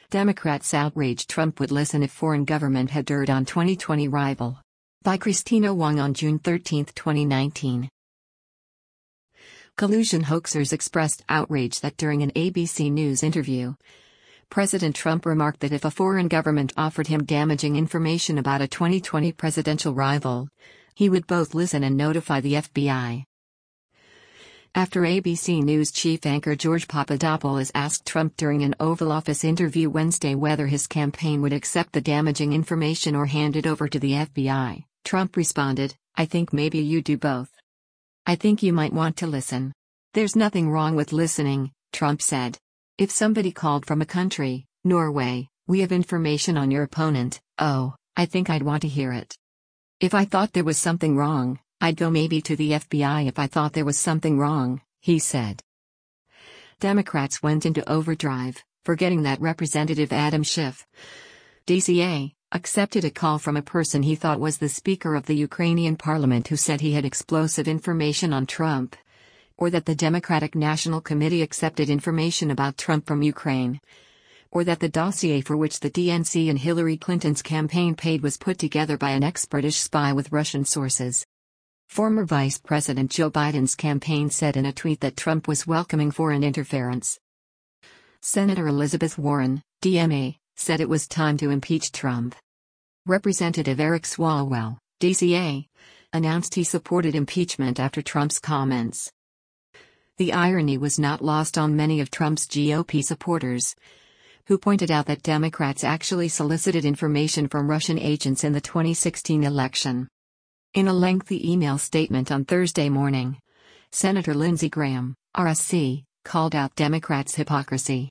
Democrats outraged Trump would listen if foreign government had dirt on 2020 rival. By Christina Wong on June 13, 2019. Collusion hoaxers expressed outrage that during an ABC News interview, President Trump remarked that if a foreign government offered him damaging information about a 2020 presidential rival, he would both listen and notify the FBI. After ABC News chief anchor George Papadopoulos asked Trump during an Oval Office interview Wednesday whether his campaign would accept the damaging information or hand it over to the FBI, Trump responded, "I think maybe you do both. I think you might want to listen. There's nothing wrong with listening," Trump said. "If somebody called from a country, Norway, we have information on your opponent, oh, I think I'd want to hear it. If I thought there was something wrong, I'd go maybe to the FBI if I thought there was something wrong," he said. Democrats went into overdrive, forgetting that Representative Adam Schiff, DCA, accepted a call from a person he thought was the Speaker of the Ukrainian Parliament who said he had explosive information on Trump, or that the Democratic National Committee accepted information about Trump from Ukraine, or that the dossier for which the DNC and Hillary Clinton's campaign paid was put together by an ex-British spy with Russian sources. Former Vice President Joe Biden's campaign said in a tweet that Trump was welcoming foreign interference. Senator Elizabeth Warren, DMA, said it was time to impeach Trump. Representative Eric Swalwell, DCA, announced he supported impeachment after Trump's comments. The irony was not lost on many of Trump's GOP supporters, who pointed out that Democrats actually solicited information from Russian agents in the 2016 election. In a lengthy email statement on Thursday morning, Senator Lindsey Graham, RSC, called out Democrats' hypocrisy.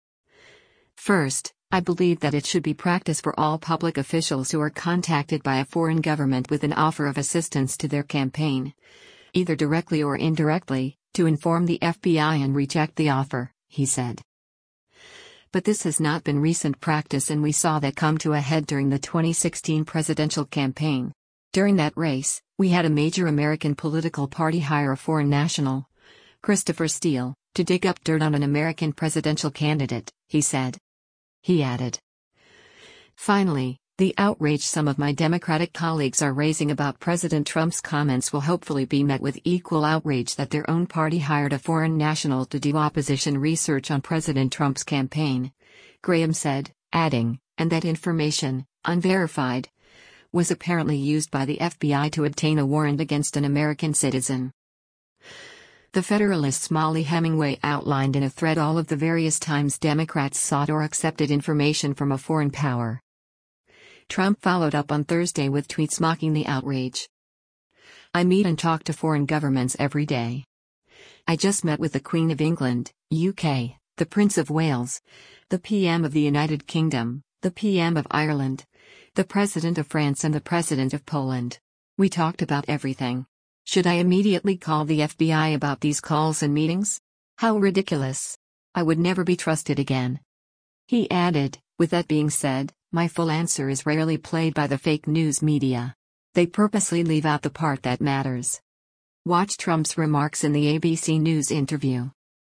"First, I believe that it should be practice for all public officials who are contacted by a foreign government with an offer of assistance to their campaign, either directly or indirectly, to inform the FBI and reject the offer," he said. But this has not been recent practice, and we saw that come to a head during the 2016 presidential campaign. During that race, we had a major American political party hire a foreign national, Christopher Steele, to dig up dirt on an American presidential candidate, he said. He added, "Finally, the outrage some of my Democratic colleagues are raising about President Trump's comments will hopefully be met with equal outrage that their own party hired a foreign national to do opposition research on President Trump's campaign," Graham said, adding, "and that information, unverified, was apparently used by the FBI to obtain a warrant against an American citizen." The Federalist's Mollie Hemingway outlined in a thread all of the various times Democrats sought or accepted information from a foreign power. Trump followed up on Thursday with tweets mocking the outrage. "I meet and talk to foreign governments every day. I just met with the Queen of England, UK, the Prince of Wales, the PM of the United Kingdom, the PM of Ireland, the President of France and the President of Poland. We talked about everything. Should I immediately call the FBI about these calls and meetings? How ridiculous. I would never be trusted again." He added, "With that being said, my full answer is rarely played by the fake news media. They purposely leave out the part that matters." Watch Trump's remarks in the ABC News interview.